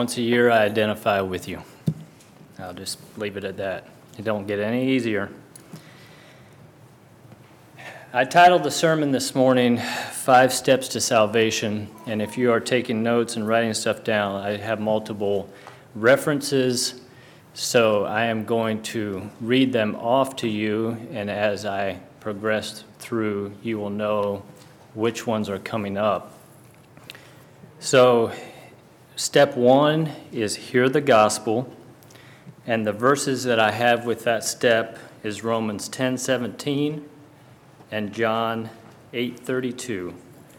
Once a year, I identify with you. I'll just leave it at that. It don't get any easier. I titled the sermon this morning, 5 Steps to Salvation, and if you are taking notes and writing stuff down, I have multiple references, so I am going to read them off to you, and as I progress through, you will know which ones are coming up. So, step 1 is hear the gospel, and the verses that I have with that step is Romans 10:17 and John 8:32.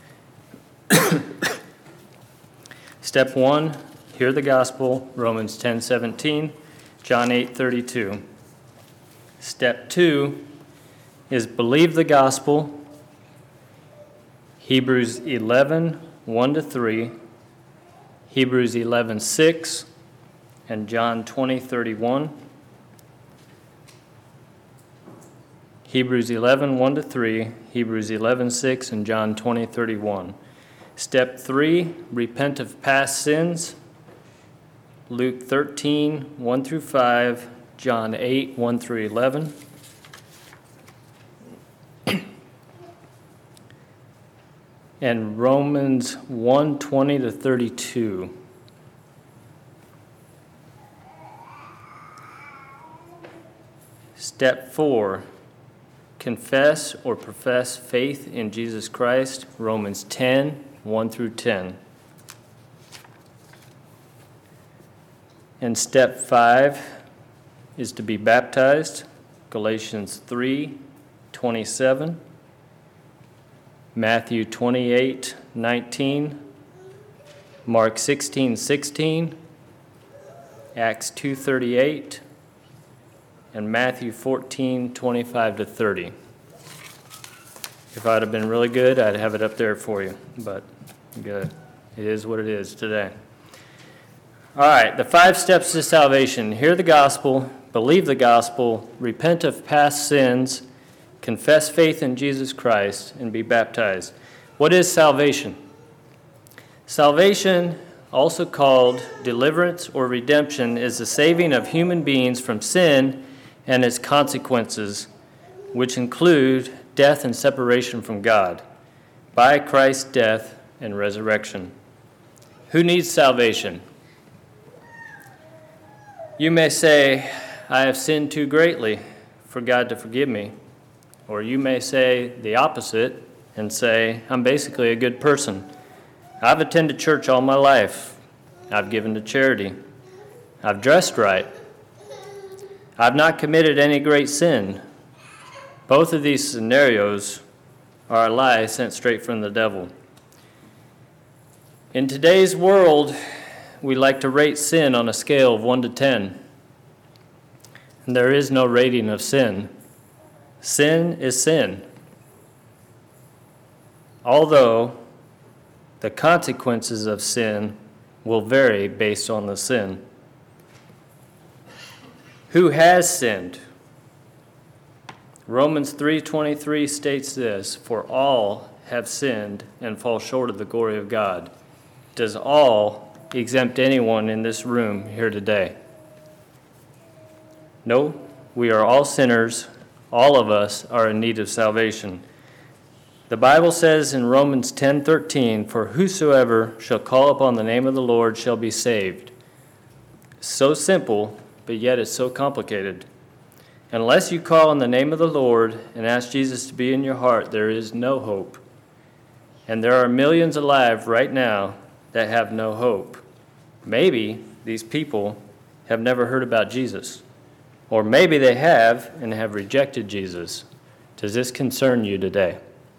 Step 1, hear the gospel, Romans 10:17, John 8:32. Step 2 is believe the gospel, Hebrews 11:1-3, Hebrews 11:6, and John 20:31. Hebrews 11:1-3, Hebrews 11:6, and John 20:31. Step 3, repent of past sins, Luke 13:1-5, John 8:1-11. And Romans 1:20-32. Step 4, confess or profess faith in Jesus Christ, Romans 10:1-10. And step 5 is to be baptized, Galatians 3:27. Matthew 28:19, Mark 16:16, Acts 2:38, and Matthew 14:25-30. If I'd have been really good, I'd have it up there for you, but good. It is what it is today. All right, the 5 steps to salvation. Hear the gospel, believe the gospel, repent of past sins, confess faith in Jesus Christ, and be baptized. What is salvation? Salvation, also called deliverance or redemption, is the saving of human beings from sin and its consequences, which include death and separation from God, by Christ's death and resurrection. Who needs salvation? You may say, I have sinned too greatly for God to forgive me. Or you may say the opposite and say, I'm basically a good person. I've attended church all my life. I've given to charity. I've dressed right. I've not committed any great sin. Both of these scenarios are a lie sent straight from the devil. In today's world, we like to rate sin on a scale of 1 to 10. And there is no rating of sin. Sin is sin. Although the consequences of sin will vary based on the sin. Who has sinned? Romans 3:23 states this, for all have sinned and fall short of the glory of God. Does all exempt anyone in this room here today? No, we are all sinners. All of us are in need of salvation. The Bible says in Romans 10:13, for whosoever shall call upon the name of the Lord shall be saved. So simple, but yet it's so complicated. Unless you call on the name of the Lord and ask Jesus to be in your heart, there is no hope. And there are millions alive right now that have no hope. Maybe these people have never heard about Jesus. Or maybe they have and have rejected Jesus. Does this concern you today?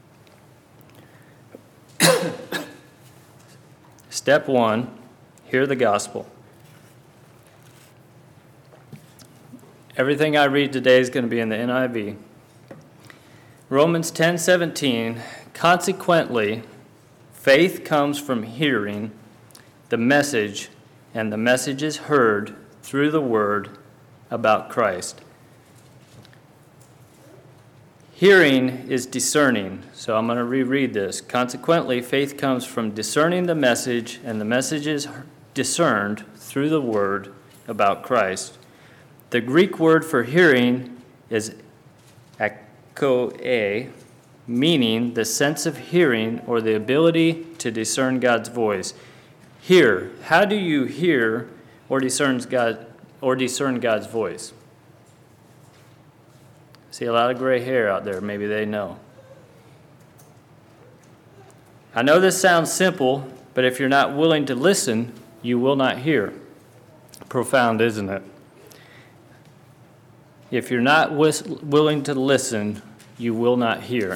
Step 1, hear the gospel. Everything I read today is going to be in the NIV. Romans 10:17, consequently, faith comes from hearing the message, and the message is heard through the word about Christ. Hearing is discerning, so I'm going to reread this. Consequently, faith comes from discerning the message, and the message is discerned through the word about Christ. The Greek word for hearing is akoe, meaning the sense of hearing or the ability to discern God's voice. Hear. How do you hear or discern God's voice? See a lot of gray hair out there. Maybe they know. I know this sounds simple, but if you're not willing to listen, you will not hear. Profound, isn't it? If you're not willing to listen, you will not hear.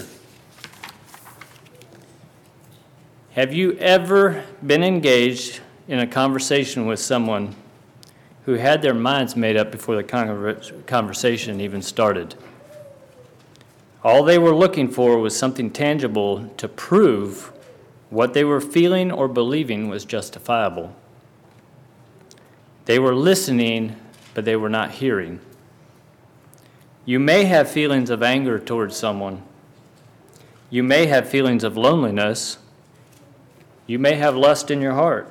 Have you ever been engaged in a conversation with someone who had their minds made up before the conversation even started? All they were looking for was something tangible to prove what they were feeling or believing was justifiable. They were listening, but they were not hearing. You may have feelings of anger towards someone. You may have feelings of loneliness. You may have lust in your heart.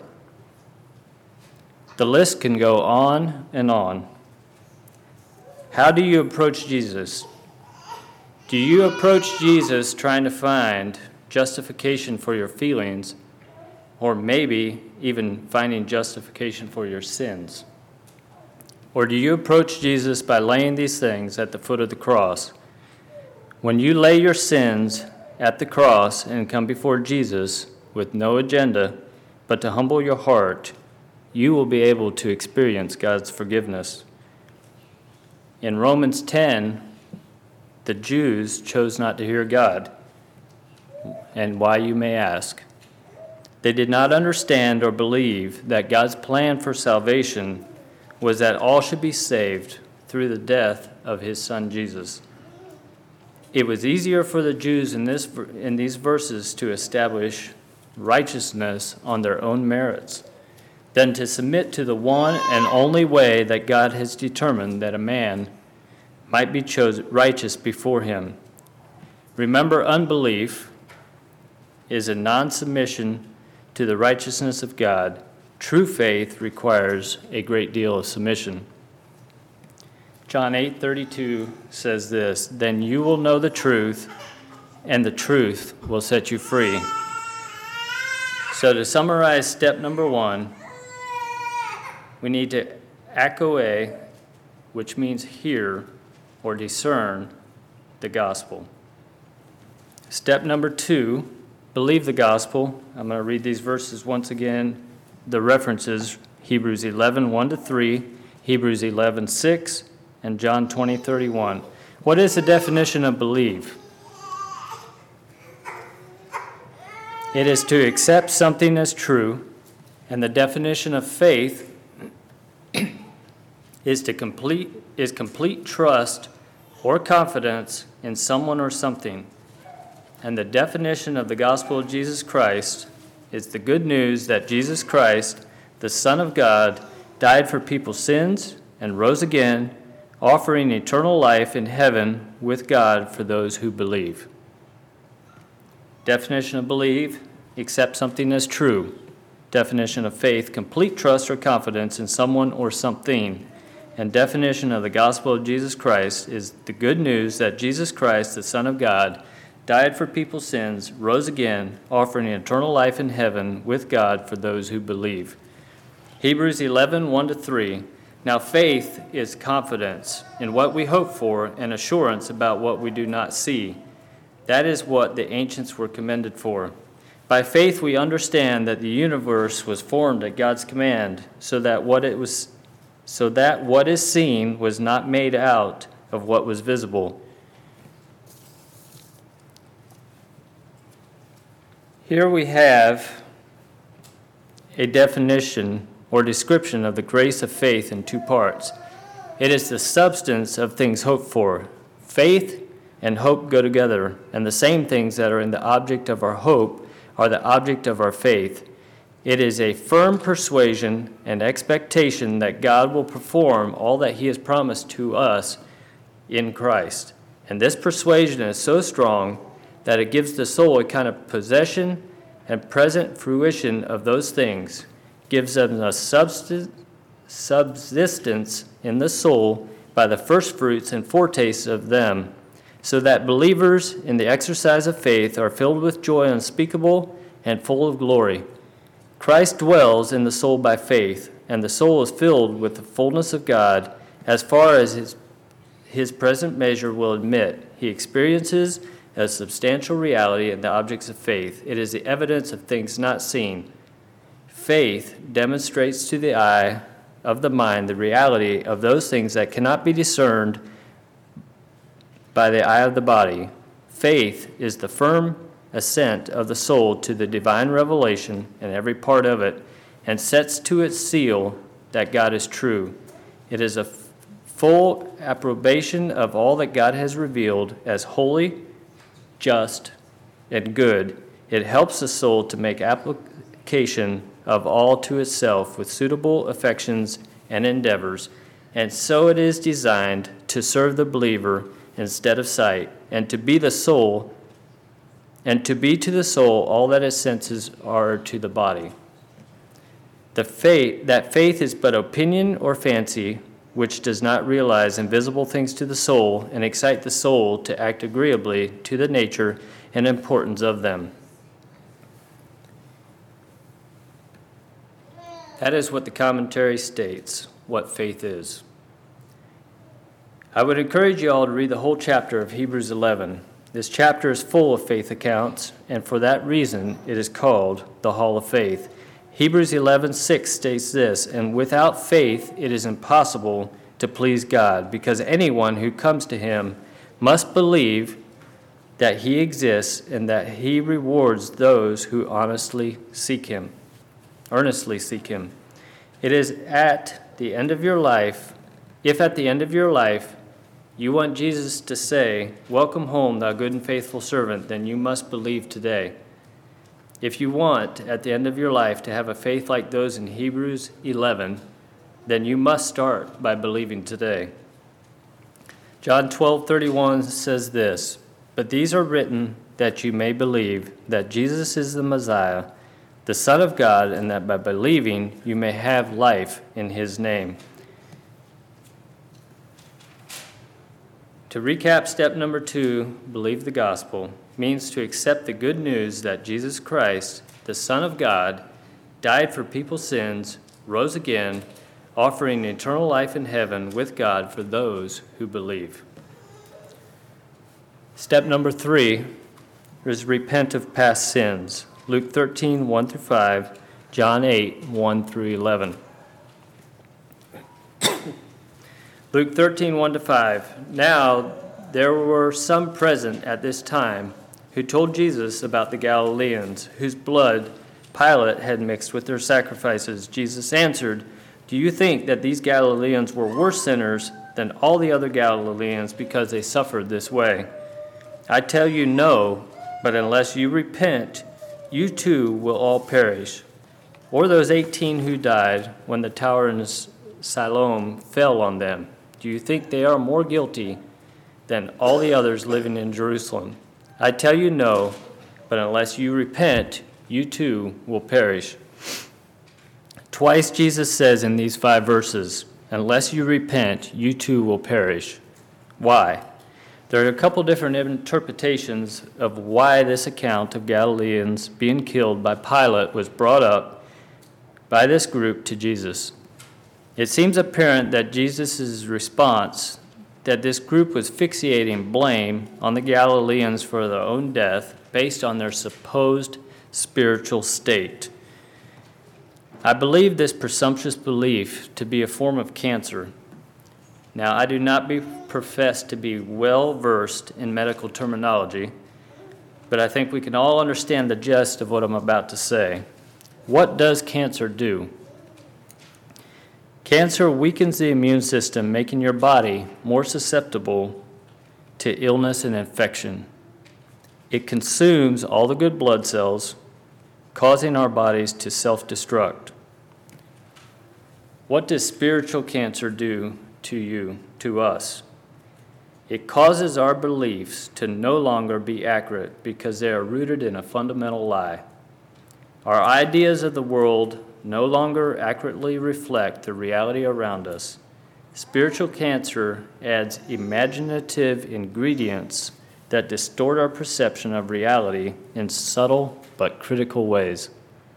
The list can go on and on. How do you approach Jesus? Do you approach Jesus trying to find justification for your feelings, or maybe even finding justification for your sins? Or do you approach Jesus by laying these things at the foot of the cross? When you lay your sins at the cross and come before Jesus with no agenda but to humble your heart, you will be able to experience God's forgiveness. In Romans 10, the Jews chose not to hear God. And why, you may ask? They did not understand or believe that God's plan for salvation was that all should be saved through the death of his Son Jesus. It was easier for the Jews in these verses to establish righteousness on their own merits than to submit to the one and only way that God has determined that a man might be chosen righteous before him. Remember, unbelief is a non-submission to the righteousness of God. True faith requires a great deal of submission. John 8:32 says this, "Then you will know the truth, and the truth will set you free." So to summarize step number 1, we need to akoe, which means hear or discern the gospel. Step number 2, believe the gospel. I'm going to read these verses once again. The references, Hebrews 11, 1-3, Hebrews 11, 6, and John 20, 31. What is the definition of believe? It is to accept something as true, and the definition of faith is complete trust or confidence in someone or something. And the definition of the gospel of Jesus Christ is the good news that Jesus Christ, the Son of God, died for people's sins and rose again, offering eternal life in heaven with God for those who believe. Definition of believe, accept something as true. Definition of faith, complete trust or confidence in someone or something. And definition of the gospel of Jesus Christ is the good news that Jesus Christ, the Son of God, died for people's sins, rose again, offering eternal life in heaven with God for those who believe. Hebrews 11, 1-3. Now faith is confidence in what we hope for and assurance about what we do not see. That is what the ancients were commended for. By faith we understand that the universe was formed at God's command, so that what is seen was not made out of what was visible. Here we have a definition or description of the grace of faith in 2 parts. It is the substance of things hoped for. Faith and hope go together, and the same things that are in the object of our hope are the object of our faith. It is a firm persuasion and expectation that God will perform all that he has promised to us in Christ. And this persuasion is so strong that it gives the soul a kind of possession and present fruition of those things. gives them a subsistence in the soul by the first fruits and foretastes of them, so that believers in the exercise of faith are filled with joy unspeakable and full of glory. Christ dwells in the soul by faith, and the soul is filled with the fullness of God as far as his present measure will admit. He experiences a substantial reality in the objects of faith. It is the evidence of things not seen. Faith demonstrates to the eye of the mind the reality of those things that cannot be discerned by the eye of the body. Faith is the firm assent of the soul to the divine revelation in every part of it, and sets to its seal that God is true. It is a full approbation of all that God has revealed as holy, just, and good. It helps the soul to make application of all to itself with suitable affections and endeavors, and so it is designed to serve the believer instead of sight, and to be to the soul all that its senses are to the body. That faith is but opinion or fancy, which does not realize invisible things to the soul and excite the soul to act agreeably to the nature and importance of them. That is what the commentary states, what faith is. I would encourage you all to read the whole chapter of Hebrews 11. This chapter is full of faith accounts, and for that reason it is called the Hall of Faith. Hebrews 11:6 states this, "And without faith it is impossible to please God, because anyone who comes to him must believe that he exists and that he rewards those who earnestly seek him. It is at the end of your life, if at the end of your life you want Jesus to say, 'Welcome home, thou good and faithful servant,' then you must believe today. If you want, at the end of your life, to have a faith like those in Hebrews 11, then you must start by believing today." John 12:31 says this, "But these are written that you may believe that Jesus is the Messiah, the Son of God, and that by believing you may have life in his name." To recap, step number 2, believe the gospel, means to accept the good news that Jesus Christ, the Son of God, died for people's sins, rose again, offering eternal life in heaven with God for those who believe. Step number 3 is repent of past sins. Luke 13:1-5, John 8:1-11. Luke 13:1-5. Now there were some present at this time who told Jesus about the Galileans, whose blood Pilate had mixed with their sacrifices. Jesus answered, "Do you think that these Galileans were worse sinners than all the other Galileans because they suffered this way? I tell you, no, but unless you repent, you too will all perish. Or those 18 who died when the tower in Siloam fell on them. Do you think they are more guilty than all the others living in Jerusalem? I tell you, no, but unless you repent, you too will perish." Twice Jesus says in these 5 verses, "Unless you repent, you too will perish." Why? There are a couple different interpretations of why this account of Galileans being killed by Pilate was brought up by this group to Jesus. It seems apparent that Jesus' response, that this group was fixating blame on the Galileans for their own death based on their supposed spiritual state. I believe this presumptuous belief to be a form of cancer. Now, I do not profess to be well versed in medical terminology, but I think we can all understand the gist of what I'm about to say. What does cancer do? Cancer weakens the immune system, making your body more susceptible to illness and infection. It consumes all the good blood cells, causing our bodies to self-destruct. What does spiritual cancer do to you, to us? It causes our beliefs to no longer be accurate because they are rooted in a fundamental lie. Our ideas of the world no longer accurately reflect the reality around us. Spiritual cancer adds imaginative ingredients that distort our perception of reality in subtle but critical ways.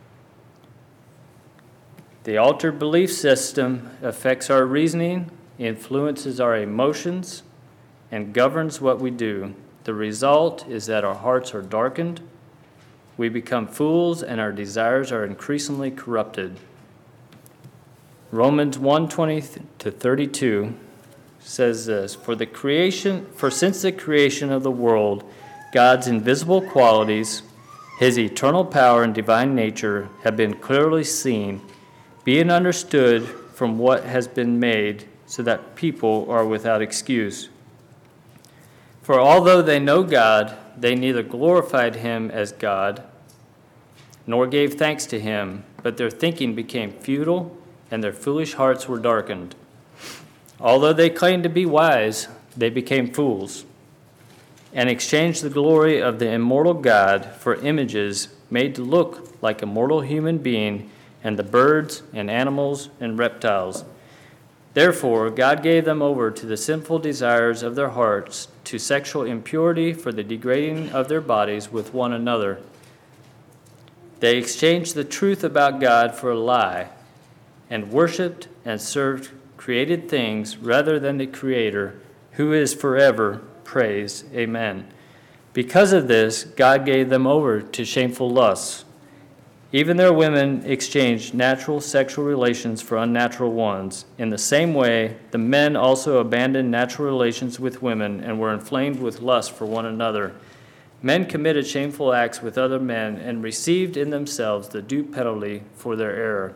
The altered belief system affects our reasoning, influences our emotions, and governs what we do. The result is that our hearts are darkened, we become fools, and our desires are increasingly corrupted. Romans 1:20-32 says this, For since the creation of the world, God's invisible qualities, his eternal power and divine nature have been clearly seen, being understood from what has been made, so that people are without excuse. For although they know God, they neither glorified him as God, nor gave thanks to him, but their thinking became futile, and their foolish hearts were darkened. Although they claimed to be wise, they became fools, and exchanged the glory of the immortal God for images made to look like a mortal human being, and the birds and animals and reptiles. Therefore, God gave them over to the sinful desires of their hearts, to sexual impurity, for the degrading of their bodies with one another. They exchanged the truth about God for a lie, and worshipped and served created things rather than the Creator, who is forever praised. Amen. Because of this, God gave them over to shameful lusts. Even their women exchanged natural sexual relations for unnatural ones. In the same way, the men also abandoned natural relations with women and were inflamed with lust for one another. Men committed shameful acts with other men and received in themselves the due penalty for their error.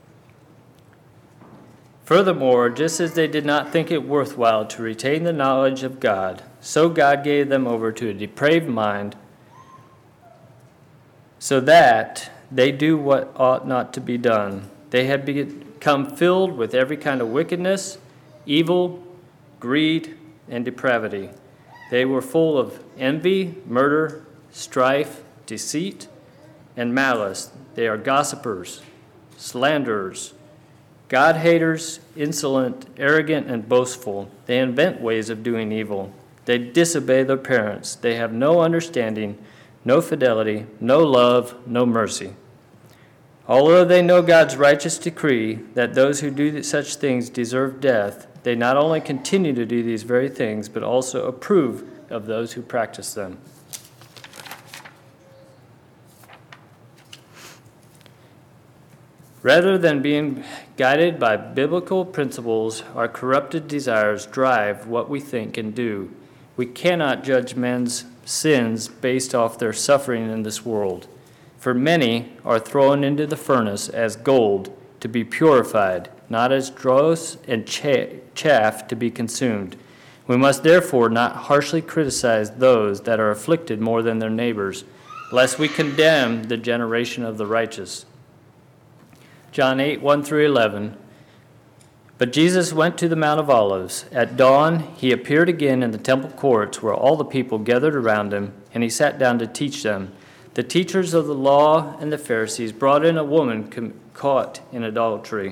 Furthermore, just as they did not think it worthwhile to retain the knowledge of God, so God gave them over to a depraved mind, so that they do what ought not to be done. They had become filled with every kind of wickedness, evil, greed, and depravity. They were full of envy, murder, strife, deceit, and malice. They are gossipers, slanderers, God-haters, insolent, arrogant, and boastful. They invent ways of doing evil. They disobey their parents. They have no understanding, no fidelity, no love, no mercy. Although they know God's righteous decree that those who do such things deserve death, they not only continue to do these very things, but also approve of those who practice them. Rather than being guided by biblical principles, our corrupted desires drive what we think and do. We cannot judge men's sins based off their suffering in this world. For many are thrown into the furnace as gold to be purified, not as dross and chaff to be consumed. We must therefore not harshly criticize those that are afflicted more than their neighbors, lest we condemn the generation of the righteous. John 8, 1-11. But Jesus went to the Mount of Olives. At dawn, he appeared again in the temple courts where all the people gathered around him, and he sat down to teach them. The teachers of the law and the Pharisees brought in a woman caught in adultery.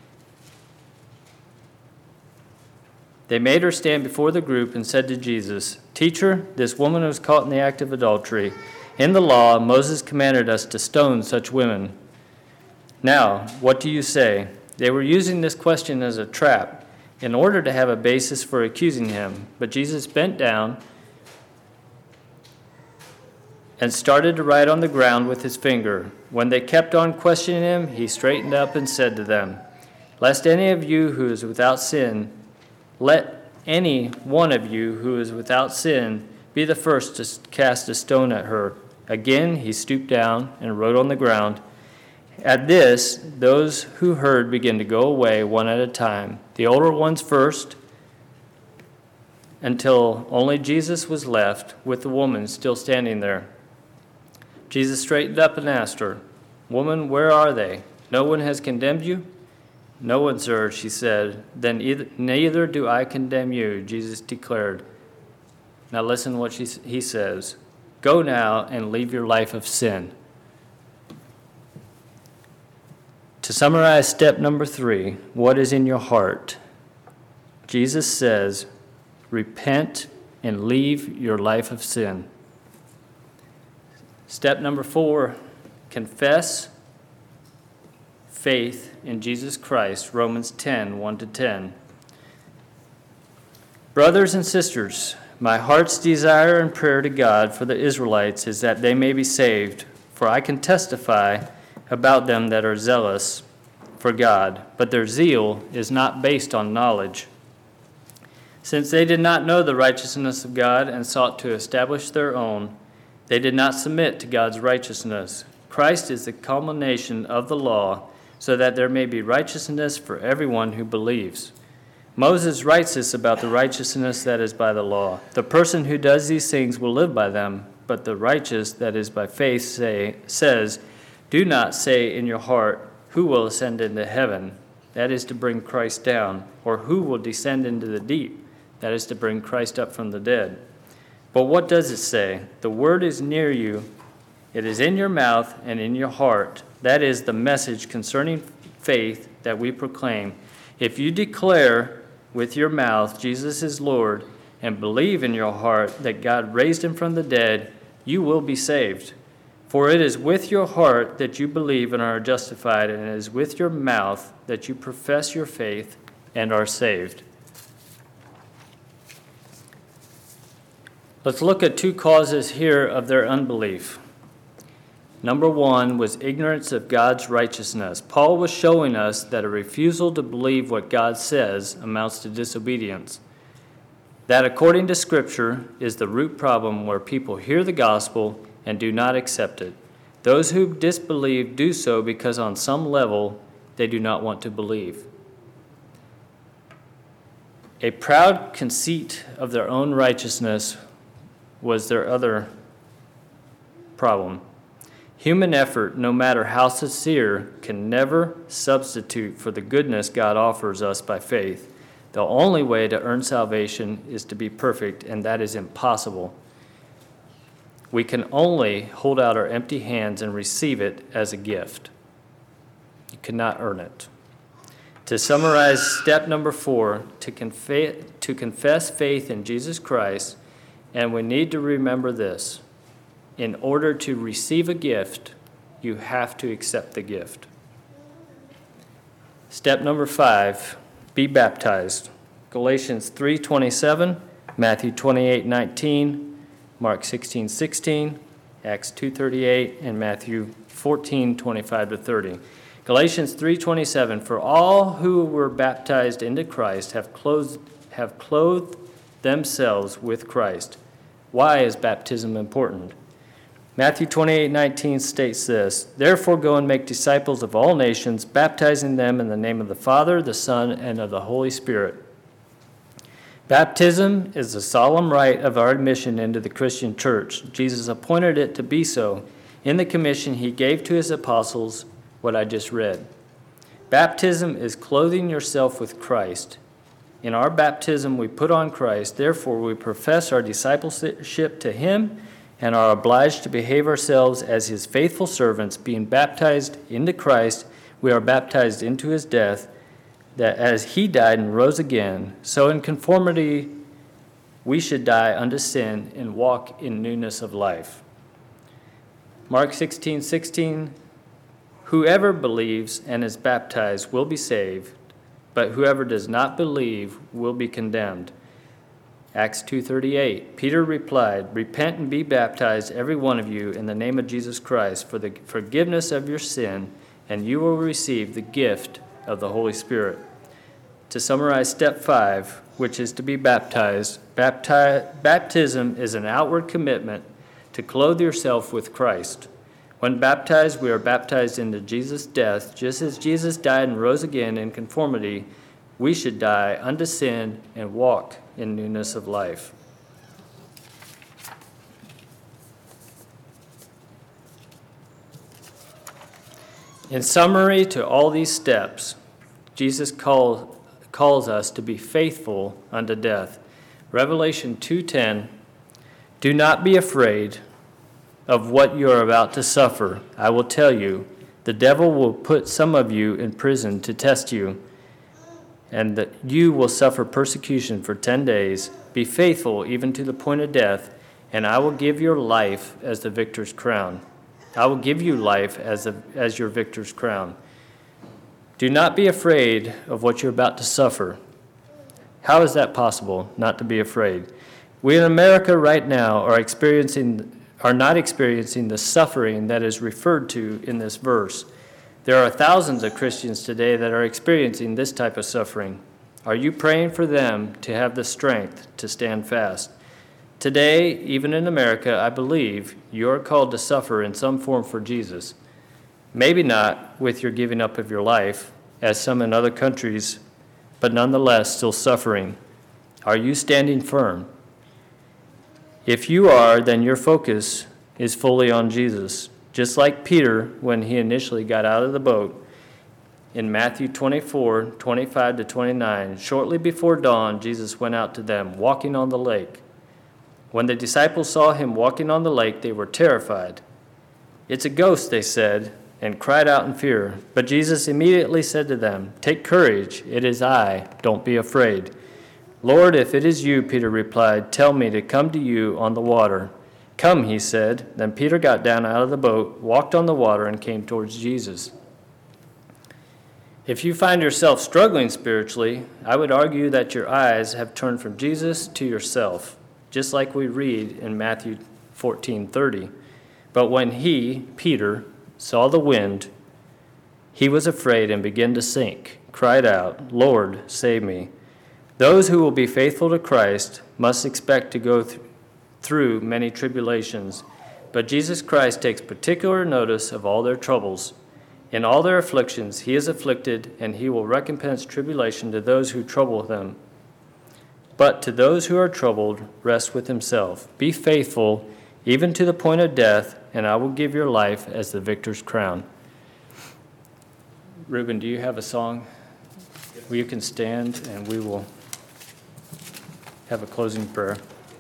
They made her stand before the group and said to Jesus, Teacher, this woman was caught in the act of adultery. In the law, Moses commanded us to stone such women. Now, what do you say? They were using this question as a trap in order to have a basis for accusing him. But Jesus bent down and started to write on the ground with his finger. When they kept on questioning him, he straightened up and said to them, Let any one of you who is without sin be the first to cast a stone at her. Again, he stooped down and wrote on the ground. At this, those who heard began to go away one at a time, the older ones first, until only Jesus was left with the woman still standing there. Jesus straightened up and asked her, Woman, where are they? No one has condemned you? No one, sir, she said. Then neither do I condemn you, Jesus declared. Now listen what he says. Go now and leave your life of sin. To summarize step number 3, what is in your heart? Jesus says, repent and leave your life of sin. Step number 4, confess faith in Jesus Christ, Romans 10, 1-10. Brothers and sisters, my heart's desire and prayer to God for the Israelites is that they may be saved, for I can testify about them that are zealous for God, but their zeal is not based on knowledge. Since they did not know the righteousness of God and sought to establish their own, they did not submit to God's righteousness. Christ is the culmination of the law, so that there may be righteousness for everyone who believes. Moses writes this about the righteousness that is by the law. The person who does these things will live by them, but the righteous that is by faith says, do not say in your heart, who will ascend into heaven? That is to bring Christ down. Or who will descend into the deep? That is to bring Christ up from the dead. But what does it say? The word is near you. It is in your mouth and in your heart. That is the message concerning faith that we proclaim. If you declare with your mouth Jesus is Lord and believe in your heart that God raised him from the dead, you will be saved. For it is with your heart that you believe and are justified, and it is with your mouth that you profess your faith and are saved. Let's look at 2 causes here of their unbelief. Number 1 was ignorance of God's righteousness. Paul was showing us that a refusal to believe what God says amounts to disobedience. That, according to Scripture, is the root problem where people hear the gospel and do not accept it. Those who disbelieve do so because on some level they do not want to believe. A proud conceit of their own righteousness was their other problem. Human effort, no matter how sincere, can never substitute for the goodness God offers us by faith. The only way to earn salvation is to be perfect, and that is impossible. We can only hold out our empty hands and receive it as a gift. You cannot earn it. To summarize step number 4, to confess faith in Jesus Christ, and we need to remember this. In order to receive a gift, you have to accept the gift. Step number 5, be baptized. Galatians 3:27, Matthew 28:19, Mark 16:16, Acts 2:38, and Matthew 14:25-30. Galatians 3:27, for all who were baptized into Christ have clothed themselves with Christ. Why is baptism important? Matthew 28:19 states this, therefore go and make disciples of all nations, baptizing them in the name of the Father, the Son, and of the Holy Spirit. Baptism is the solemn rite of our admission into the Christian church. Jesus appointed it to be so in the commission he gave to his apostles, what I just read. Baptism is clothing yourself with Christ. In our baptism we put on Christ, therefore we profess our discipleship to him and are obliged to behave ourselves as his faithful servants. Being baptized into Christ, we are baptized into his death, that as he died and rose again, so in conformity we should die unto sin and walk in newness of life. Mark 16:16, whoever believes and is baptized will be saved, but whoever does not believe will be condemned. Acts 2:38, Peter replied, repent and be baptized, every one of you, in the name of Jesus Christ, for the forgiveness of your sin, and you will receive the gift of the Holy Spirit. To summarize step 5, which is to be baptized, baptism is an outward commitment to clothe yourself with Christ. When baptized, we are baptized into Jesus' death. Just as Jesus died and rose again in conformity, we should die unto sin and walk in newness of life. In summary to all these steps, Jesus calls us to be faithful unto death. Revelation 2:10, do not be afraid of what you are about to suffer. I will tell you, The devil will put some of you in prison to test you, and that you will suffer persecution for 10 days. Be faithful even to the point of death, and I will give your life as the victor's crown. I will give you life as your victor's crown. Do not be afraid of what you're about to suffer. How is that possible, not to be afraid? We in America right now are not experiencing the suffering that is referred to in this verse. There are thousands of Christians today that are experiencing this type of suffering. Are you praying for them to have the strength to stand fast? Today, even in America, I believe you are called to suffer in some form for Jesus. Maybe not with your giving up of your life, as some in other countries, but nonetheless still suffering. Are you standing firm? If you are, then your focus is fully on Jesus. Just like Peter when he initially got out of the boat. In Matthew 24, 25 to 29, shortly before dawn, Jesus went out to them, walking on the lake. When the disciples saw him walking on the lake, they were terrified. "It's a ghost," they said, and cried out in fear. But Jesus immediately said to them, "Take courage, it is I, don't be afraid." "Lord, if it is you," Peter replied, "tell me to come to you on the water." "Come," he said. Then Peter got down out of the boat, walked on the water, and came towards Jesus. If you find yourself struggling spiritually, I would argue that your eyes have turned from Jesus to yourself, just like we read in Matthew 14:30. But when he, Peter, saw the wind, he was afraid and began to sink, cried out, "Lord, save me." Those who will be faithful to Christ must expect to go through many tribulations, but Jesus Christ takes particular notice of all their troubles. In all their afflictions he is afflicted, and he will recompense tribulation to those who trouble them. But to those who are troubled, rest with himself. Be faithful even to the point of death, and I will give your life as the victor's crown. Reuben, do you have a song? Well, you can stand, and we will have a closing prayer.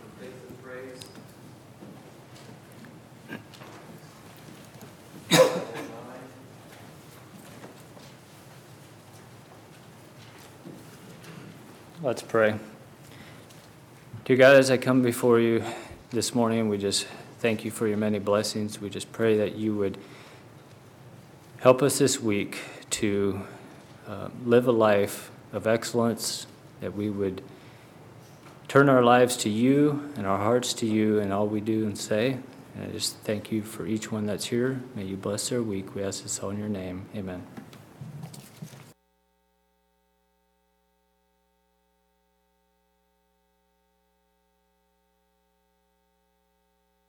Let's pray. Dear God, as I come before you this morning, we just thank you for your many blessings. We just pray that you would help us this week to live a life of excellence, that we would turn our lives to you and our hearts to you in all we do and say. And I just thank you for each one that's here. May you bless their week. We ask this all in your name. Amen.